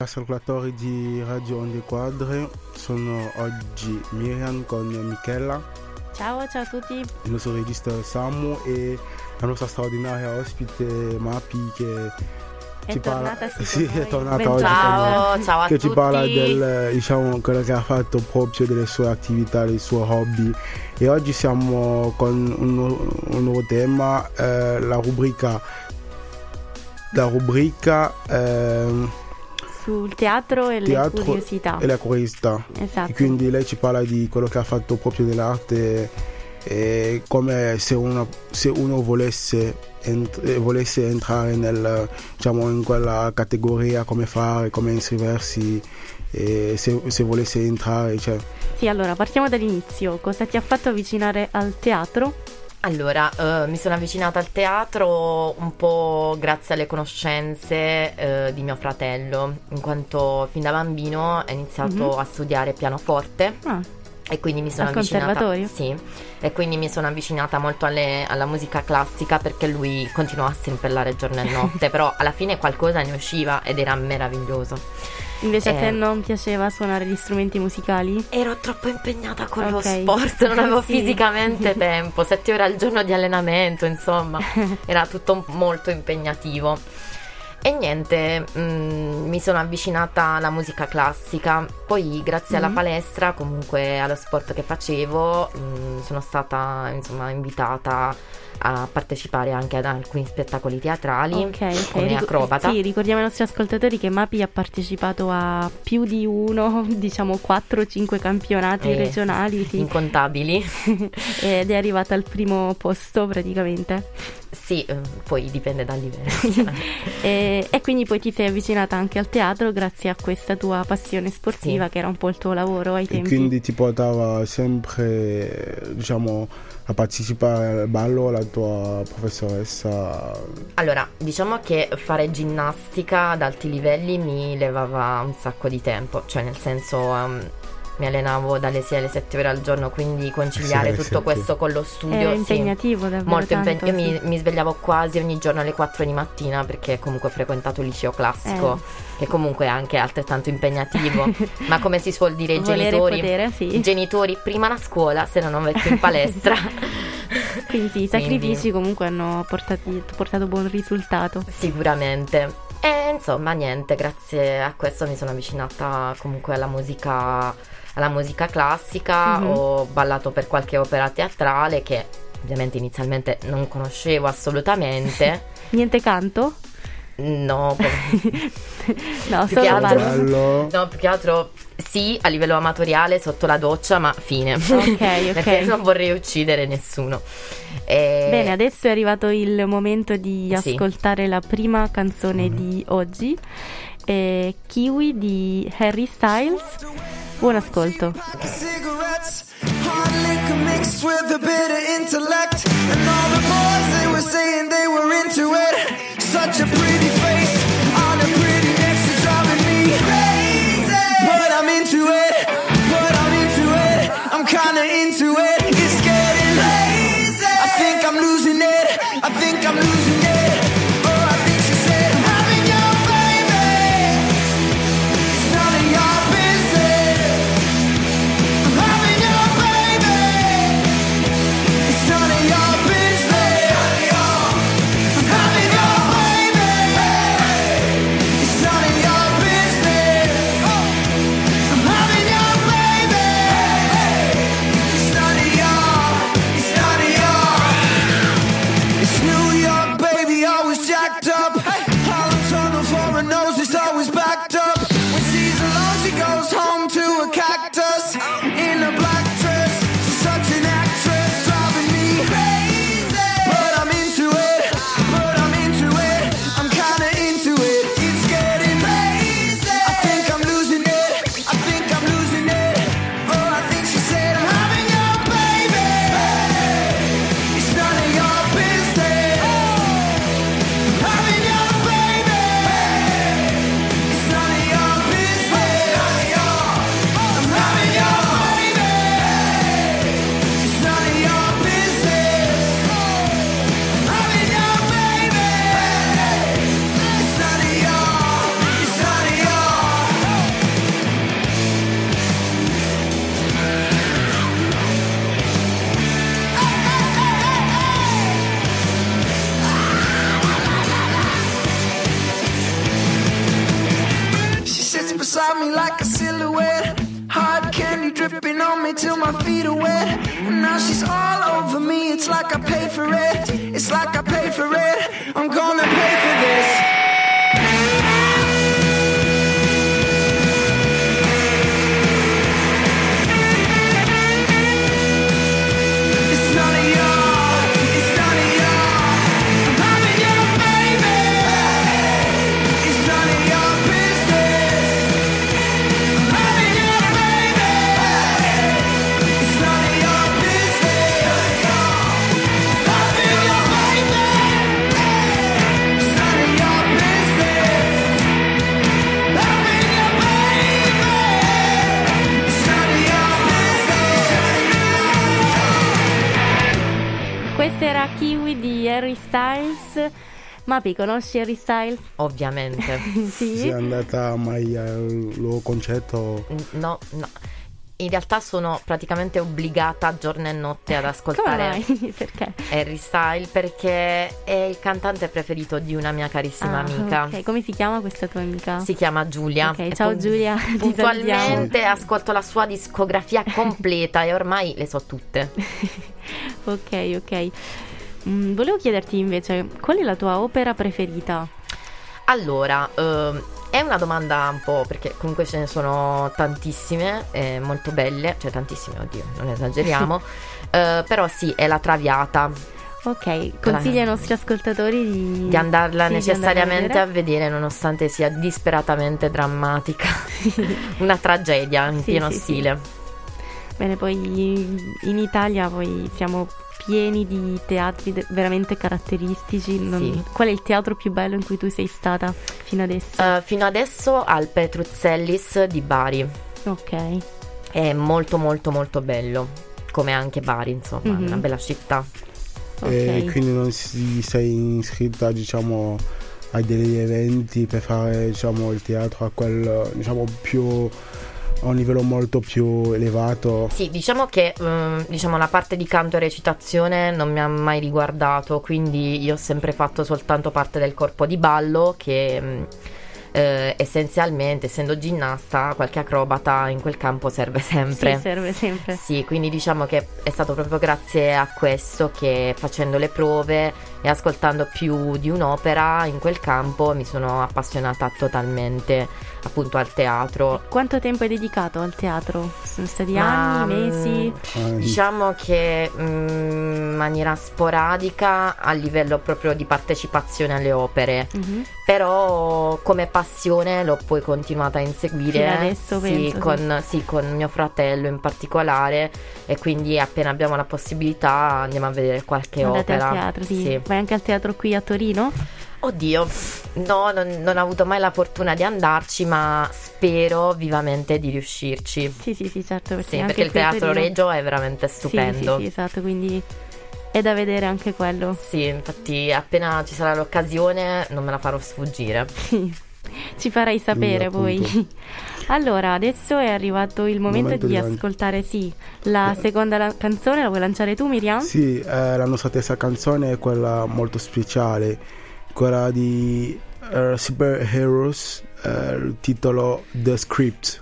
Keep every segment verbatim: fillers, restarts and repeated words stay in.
ascoltatori di Radio Onde Quadre, sono oggi Miriam con Michela. Ciao, ciao a tutti. Il nostro regista Samu e la nostra straordinaria ospite Mapi che è ci tornata, parla, sì, sì, è tornata Ben oggi ciao, con noi, ciao a che tutti. ci parla del, diciamo, quello che ha fatto proprio delle sue attività, dei suoi hobby. E oggi siamo con un, un nuovo tema, eh, la rubrica la rubrica eh, sul teatro e teatro le curiosità. E la curiosità. Esatto. E quindi lei ci parla di quello che ha fatto proprio dell'arte, e come se uno, se uno volesse, ent- volesse entrare nel, diciamo, in quella categoria, come fare, come iscriversi, e se, se volesse entrare, cioè. Sì, allora partiamo dall'inizio. Cosa ti ha fatto avvicinare al teatro? Allora, eh, mi sono avvicinata al teatro un po' grazie alle conoscenze eh, di mio fratello, in quanto fin da bambino ha iniziato Mhm. a studiare pianoforte. Ah, E quindi mi sono Al avvicinata conservatorio? Sì, e quindi mi sono avvicinata molto alle- alla musica classica, perché lui continuava a strimpellare giorno e notte, però alla fine qualcosa ne usciva ed era meraviglioso. invece a Eh. te non piaceva suonare gli strumenti musicali? Ero troppo impegnata con lo Ok. sport, non avevo Sì. fisicamente tempo, sette ore al giorno di allenamento, insomma, era tutto molto impegnativo. E niente, mm, mi sono avvicinata alla musica classica, poi grazie alla Mhm. palestra, comunque allo sport che facevo, mm, sono stata insomma invitata a partecipare anche ad alcuni spettacoli teatrali Ok, ok. come Ric- acrobata. Sì, ricordiamo ai nostri ascoltatori che Mapi ha partecipato a più di uno, diciamo quattro o cinque campionati Eh, regionali, sì. Incontabili. Ed è arrivata al primo posto praticamente. Sì, eh, poi dipende dal livello. E, e quindi poi ti sei avvicinata anche al teatro grazie a questa tua passione sportiva, Sì. che era un po' il tuo lavoro ai E tempi. quindi ti portava sempre, diciamo, a partecipare al ballo la tua professoressa? Allora, diciamo che fare ginnastica ad alti livelli mi levava un sacco di tempo, cioè nel senso um, mi allenavo dalle sei alle sette ore al giorno, quindi conciliare Sì, alle tutto sette. questo con lo studio, Era sì, impegnativo davvero molto tanto, impegnato. Io mi, sì. mi svegliavo quasi ogni giorno alle quattro di mattina, perché comunque ho frequentato il liceo classico, Eh. che comunque è anche altrettanto impegnativo, ma come si suol dire, i Volere e genitori, potere, sì. i genitori prima la scuola, se no non metti in palestra. Quindi sì, i sacrifici comunque hanno portati- portato buon risultato. Sicuramente. E insomma niente, grazie a questo mi sono avvicinata comunque alla musica, alla musica classica. Mhm. Ho ballato per qualche opera teatrale che ovviamente inizialmente non conoscevo assolutamente. Niente canto? No, No, Più solo che altro- ballo. Ballo. no, più che altro sì, a livello amatoriale sotto la doccia, ma fine. Ok, Perché ok. non vorrei uccidere nessuno. E- Bene, adesso è arrivato il momento di Sì. ascoltare la prima canzone di oggi, eh, Kiwi di Harry Styles. Buon ascolto. Cigarettes, hard liquor mixed with a bit of intellect, and all the boys they were saying they were into it. Such a pretty face on a pretty neck, she's driving me crazy. But I'm into it, but I'm into it. I'm kinda into it. It's getting lazy. I think I'm losing it. I think I'm losing it. Oh, I think she said, I'm having your baby. It's none of your business. I'm having your baby. It's none of your business. I'm having on me till my feet are wet. And now she's all over me, it's like I pay for it. It's like I pay for it, I'm gonna pay for this. Questa era Kiwi di Harry Styles. Mapi, conosci Harry Styles? Ovviamente. Sì? Sei andata mai al loro concerto? No, no. In realtà sono praticamente obbligata giorno e notte ad ascoltare Come mai? Perché? Harry Styles, perché è il cantante preferito di una mia carissima Ah, amica. ok, come si chiama questa tua amica? Si chiama Giulia. Ok, E ciao pun- Giulia, ti Puntualmente ascolto la sua discografia completa e ormai le so tutte. Ok, ok. Mm, volevo chiederti invece, qual è la tua opera preferita? Allora, ehm, è una domanda un po', perché comunque ce ne sono tantissime, eh, molto belle, cioè tantissime, oddio, non esageriamo, eh, però sì, è La Traviata, Ok, consigli ai nostri ascoltatori di, di andarla sì, di necessariamente andare a vedere, nonostante sia disperatamente drammatica, una tragedia in Sì, pieno sì, sì. stile. Bene, poi in Italia poi siamo pieni di teatri de- veramente caratteristici. Non- Sì. Qual è il teatro più bello in cui tu sei stata fino adesso? Eh, fino adesso al Petruzzellis di Bari, Ok. è molto molto molto bello, come anche Bari, insomma, Mhm. una bella città. Ok. E quindi non si sei iscritta, diciamo, a degli eventi per fare, diciamo, il teatro a quel, diciamo, più a un livello molto più elevato? Sì, diciamo che ehm, diciamo la parte di canto e recitazione non mi ha mai riguardato, quindi io ho sempre fatto soltanto parte del corpo di ballo che mh, eh, essenzialmente, essendo ginnasta, qualche acrobata in quel campo serve sempre. Sì, serve sempre. Sì, quindi diciamo che è stato proprio grazie a questo che, facendo le prove e ascoltando più di un'opera in quel campo, mi sono appassionata totalmente appunto al teatro. Quanto tempo hai dedicato al teatro? Sono stati Ma, anni, mesi? Ah, Diciamo che mm, in maniera sporadica a livello proprio di partecipazione alle opere, Mhm. però come passione l'ho poi continuata a inseguire. Fino adesso, sì, penso, con, sì, con mio fratello in particolare, e quindi appena abbiamo la possibilità andiamo a vedere qualche Andate opera. al teatro, sì. Sì. Vai anche al teatro qui a Torino? Oddio, no, non, non ho avuto mai la fortuna di andarci, ma spero vivamente di riuscirci. Sì, sì, sì, certo. Sì, anche perché il qui a teatro Torino- Regio è veramente stupendo. Sì, sì, sì, esatto, quindi è da vedere anche quello. Sì, infatti appena ci sarà l'occasione non me la farò sfuggire. Sì. Ci farai sapere appunto. poi. Allora, adesso è arrivato il momento, momento di di lan- ascoltare, sì, la seconda la- canzone. La vuoi lanciare tu, Miriam? Sì, eh, la nostra terza canzone è quella molto speciale, quella di eh, Super Heroes, eh, il titolo The Script.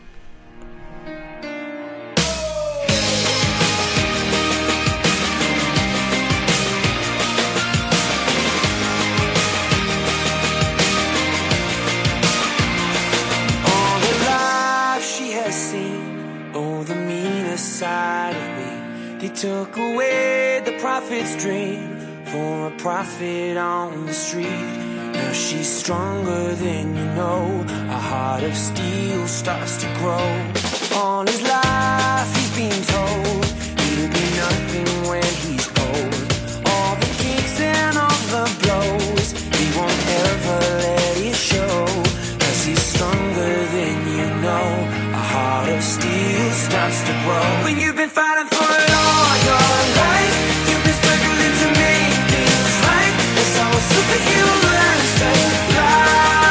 All the life she has seen, oh, the meanest side of me. They took away the prophet's dream for a prophet on the street. Now she's stronger than you know. A heart of steel starts to grow. All his life he's been told he'll be nothing when he's old. All the kicks and all the blows, he won't ever let it show. Cause he's stronger than you know. A heart of steel starts to grow. When you've been fighting for it all your life, you've been struggling to make things right. That's how a superhero learns to fly.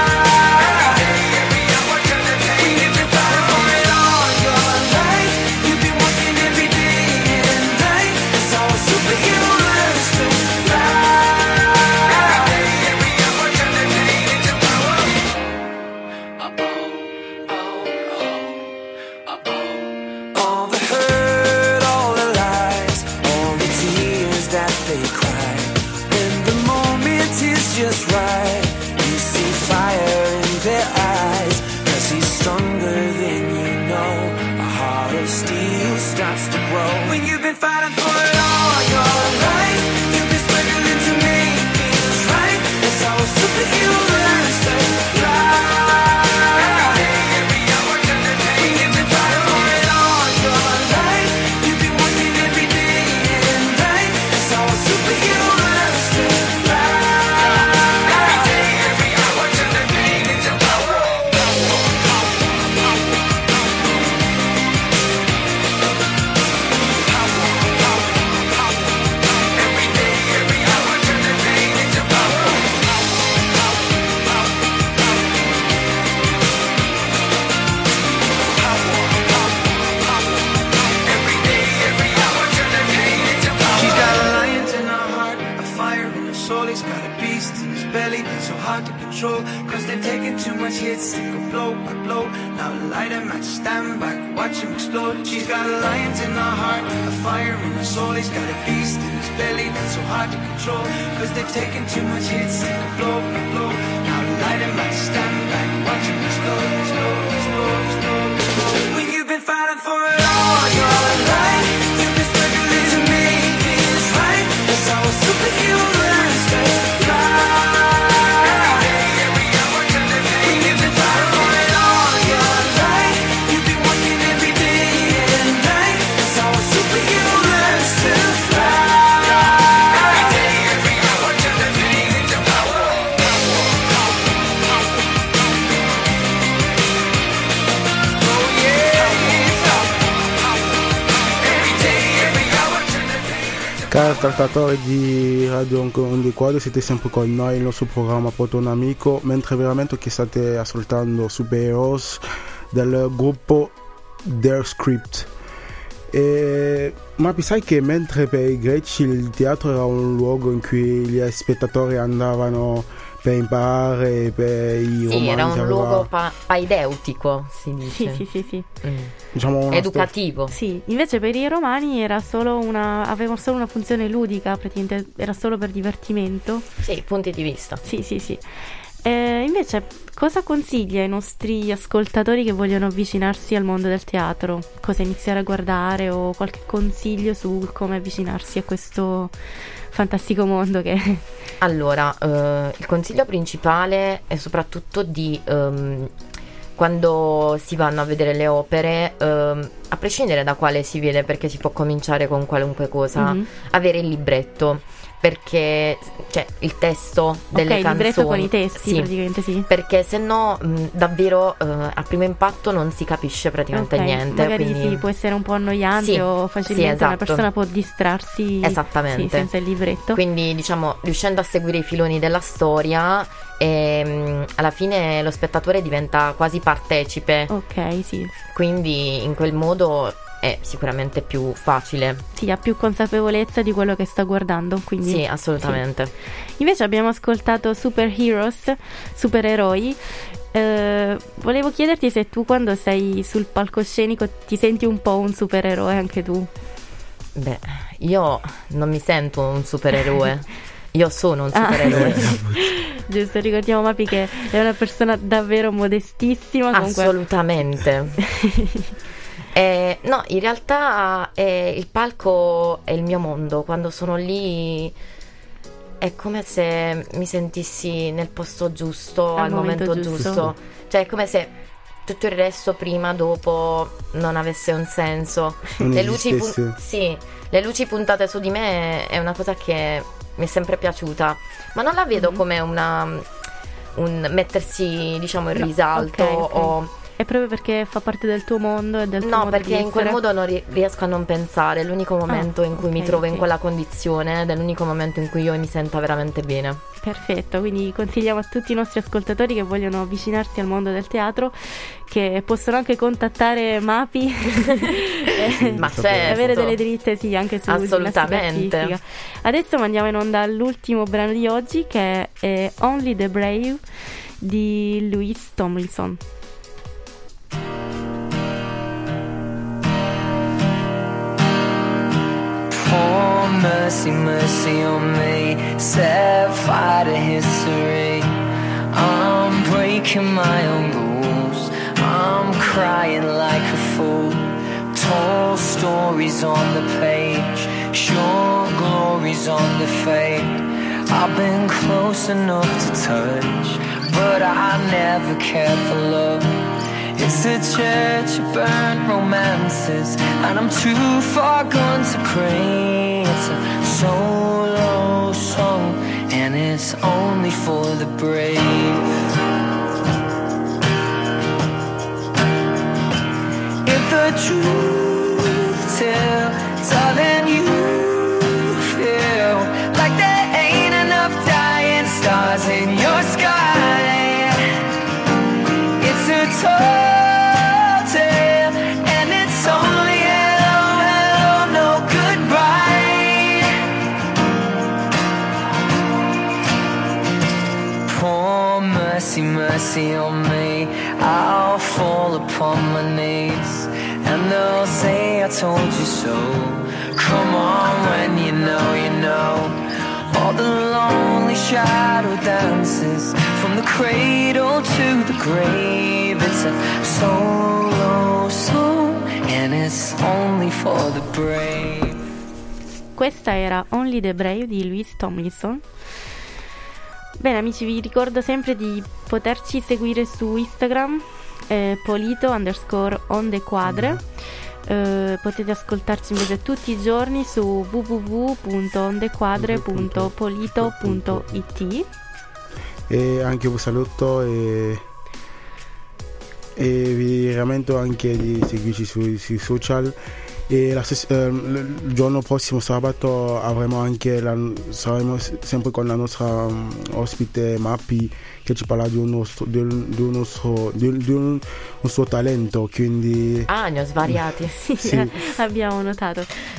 When you've been fighting for it all your life, you've been working every day and night. That's how a just right. You see fire in their eyes, cause he's stronger than you know. A heart of steel starts to grow. When you've been fighting for it all your life, you've been struggling to make things right. That's how a superhero learns to fly. Cause they've taken too much hits, they go blow by blow. Now light a match, stand back, watch him explode. She's got a lion in her heart, a fire in her soul. He's got a beast in his belly that's so hard to control. Cause they've taken too much hits, they go blow by blow. Now light a match, stand back, watch him explode, explode, explode, explode, explode. When you've been fighting for it all your life, you've been struggling to make things right. That's how a superhero learns to fly. Cari ascoltatori di Radio Onde Quadre, siete sempre con noi, il nostro programma Porta un Amico, mentre veramente che state ascoltando Superheroes del gruppo Their Script. E, ma sai che mentre per i greci il teatro era un luogo in cui gli spettatori andavano per imparare, per i sì, romanzi, era un aveva... luogo pa- paideutico, si dice. Sì, sì, sì, sì. Mm. Diciamo educativo. Sì, invece per i romani era solo una, aveva solo una funzione ludica, praticamente era solo per divertimento. Sì, punti di vista. Sì, sì, sì. Eh, invece, cosa consiglia ai nostri ascoltatori che vogliono avvicinarsi al mondo del teatro? Cosa iniziare a guardare o qualche consiglio su come avvicinarsi a questo fantastico mondo che... Allora, eh, il consiglio principale è soprattutto di... Um, quando si vanno a vedere le opere, ehm, a prescindere da quale si vede, perché si può cominciare con qualunque cosa, mm-hmm. avere il libretto, perché cioè il testo delle okay, canzoni, il libretto con i testi, sì, praticamente sì, perché se no mh, davvero eh, a primo impatto non si capisce praticamente okay, niente, magari quindi... sì, può essere un po' annoiante, sì, o facilmente sì, esatto. Una persona può distrarsi esattamente sì, senza il libretto, quindi diciamo riuscendo a seguire i filoni della storia e mh, alla fine lo spettatore diventa quasi partecipe, ok, sì, quindi in quel modo è sicuramente più facile. Sì, ha più consapevolezza di quello che sta guardando, quindi sì, assolutamente. Sì. Invece abbiamo ascoltato Superheroes, supereroi. Eh, volevo chiederti se tu quando sei sul palcoscenico ti senti un po' un supereroe anche tu. Beh, io non mi sento un supereroe. Io sono un supereroe. Ah, giusto, ricordiamo Mapi che è una persona davvero modestissima. Assolutamente. Eh, no, in realtà eh, il palco è il mio mondo. Quando sono lì è come se mi sentissi nel posto giusto, al, al momento, momento giusto. giusto. Cioè è come se tutto il resto, prima, dopo, non avesse un senso. Le luci, pun- sì, le luci puntate su di me è una cosa che mi è sempre piaciuta, ma non la vedo mm-hmm. come una un mettersi, diciamo, in risalto, no, okay, okay. o è proprio perché fa parte del tuo mondo e del tuo no, modo perché di in quel essere. modo non ri- riesco a non pensare. È l'unico momento ah, in cui okay, mi trovo okay. in quella condizione ed è l'unico momento in cui io mi senta veramente bene. Perfetto, quindi consigliamo a tutti i nostri ascoltatori che vogliono avvicinarsi al mondo del teatro che possono anche contattare Mapi e ma certo. avere delle dritte, sì, anche su assolutamente. Adesso mandiamo in onda l'ultimo brano di oggi, che è Only the Brave di Louis Tomlinson. Pour mercy, mercy on me. Set fire to history. I'm breaking my own rules. I'm crying like a fool. Tall stories on the page, short glories on the fade. I've been close enough to touch, but I never cared for love. It's the church of burnt romances, and I'm too far gone to pray. It's a solo song, and it's only for the brave. If the truth tells, darling, you feel like there ain't enough dying stars in your sky. It's a tall tale, and it's only hello, hello, no goodbye. Pour mercy, mercy on me. I'll fall upon my knees, and they'll say I told you so. Come on, when you know, you know. All the lonely shadow dances from the cradle to the grave. It's a solo song, and it's only for the brave. Questa era Only the Brave di Louis Tomlinson. Bene amici, vi ricordo sempre di poterci seguire su Instagram, eh, polito underscore onde quadre. Eh, potete ascoltarci invece tutti i giorni su w w w punto ondequadre punto polito punto i t. E anche un saluto e, e vi rammento anche di seguirci sui, sui social. E la stessa, eh, il giorno prossimo sabato avremo anche la, saremo sempre con la nostra um, ospite Mappi, che ci parla di un nostro, di un, di un, nostro, di, di un, un suo talento, quindi Ah, ne ho svariati. Sì, Sì. abbiamo notato.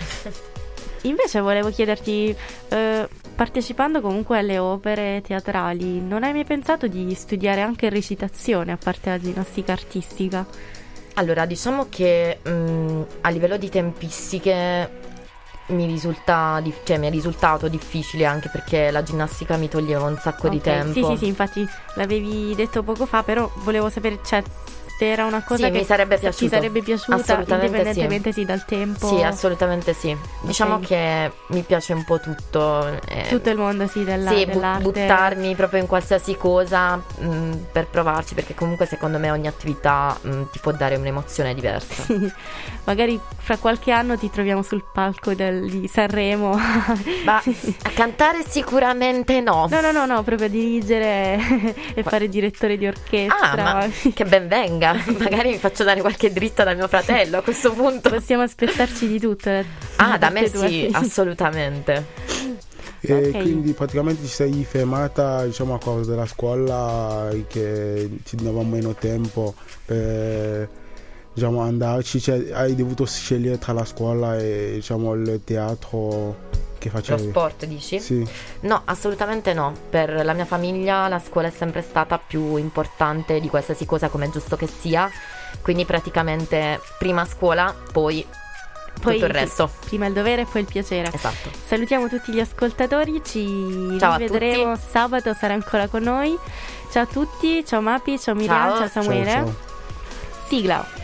Invece volevo chiederti, eh, partecipando comunque alle opere teatrali, non hai mai pensato di studiare anche recitazione a parte la ginnastica artistica? Allora, diciamo che mh, a livello di tempistiche mi risulta dif- cioè mi è risultato difficile, anche perché la ginnastica mi toglieva un sacco di Ok, tempo. Sì, sì, sì, infatti l'avevi detto poco fa, però volevo sapere, cioè, se era una cosa Sì, che mi sarebbe ti piaciuto. sarebbe piaciuta, Assolutamente indipendentemente sì. dal tempo. Sì, assolutamente sì. Diciamo Ok. che mi piace un po' tutto. eh, Tutto il mondo sì, della, sì, bu- dell'arte. buttarmi proprio in qualsiasi cosa mh, per provarci, perché comunque secondo me ogni attività mh, ti può dare un'emozione diversa. Sì. Magari fra qualche anno ti troviamo sul palco del, di Sanremo. Ma a cantare sicuramente no. No, no, no, no, proprio a dirigere e fare direttore di orchestra. Ah, ma che ben venga. Magari mi faccio dare qualche dritta dal mio fratello a questo punto. Possiamo aspettarci di tutto. eh, Ah, da me parte tua, sì, assolutamente. E Ok. quindi praticamente ti sei fermata, diciamo, a causa della scuola, che ci davamo meno tempo per, diciamo, andarci, cioè hai dovuto scegliere tra la scuola e, diciamo, il teatro che Lo facevi. sport, dici? Sì. No, assolutamente no. Per la mia famiglia la scuola è sempre stata più importante di qualsiasi cosa, come è giusto che sia. Quindi praticamente prima scuola, poi, Poi tutto il sì, resto. prima il dovere e poi il piacere. Esatto. Salutiamo tutti gli ascoltatori, ci Ciao a rivedremo tutti. sabato, sarà ancora con noi. Ciao a tutti, ciao Mapi, ciao Miriam, Ciao. ciao Samuele. Ciao, ciao. Sigla.